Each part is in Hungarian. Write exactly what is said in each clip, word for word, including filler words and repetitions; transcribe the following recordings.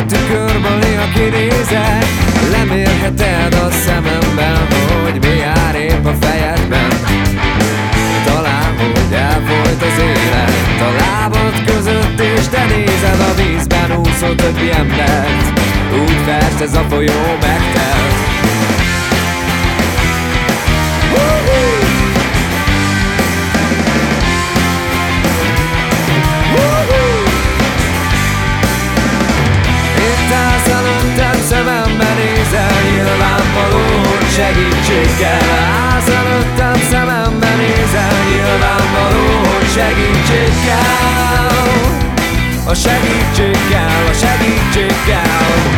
tükörből néha kinézek. Lemérheted a szememben, hogy mi jár épp a fejedben. Talán, hogy elfolyt az élet a lábad között, és te nézed a vízben úszó többi embert. Úgy fest ez a folyó megtelt. Itt állsz előttem, szemembe nézel, nyilvánvaló, hogy segítség kell. Állsz előttem, szemembe nézel, nyilvánvaló, hogy segítség kell. A segítség kell, a segítség kell.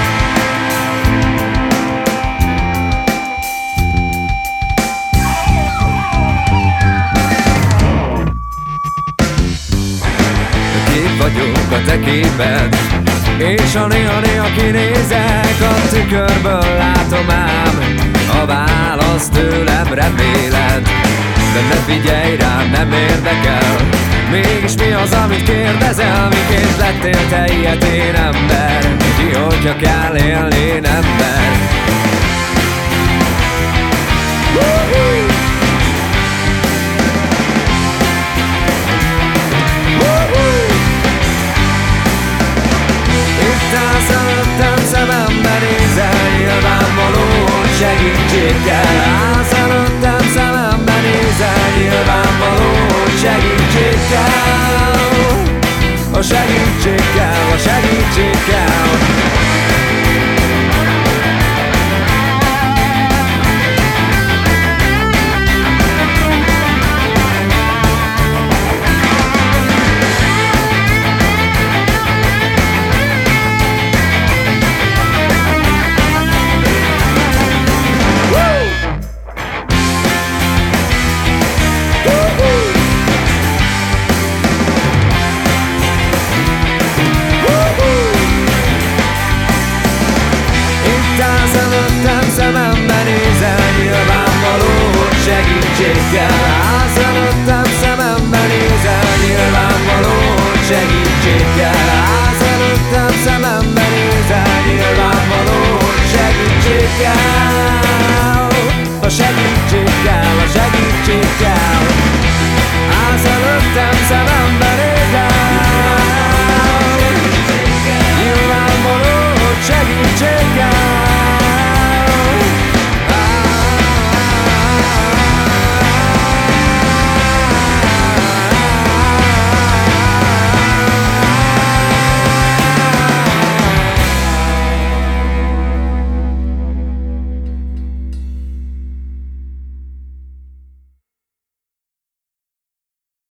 Kép vagyok a te képed, és a néha-néha kinézek a tükörből, látom ám a választ tőlem reméled. De ne figyelj rám, nem érdekel, mégis mi az, amit kérdezel? Miként lettél te ilyetén ember? Ki, hogyha kell élnén ember? Itt állsz előttem, szemembe nézel, nyilvánvaló, hogy segítség kell. Állsz előttem, szemembe nézel, nyilvánvaló, hogy segítség kell. A segítség kell, a segítség kell.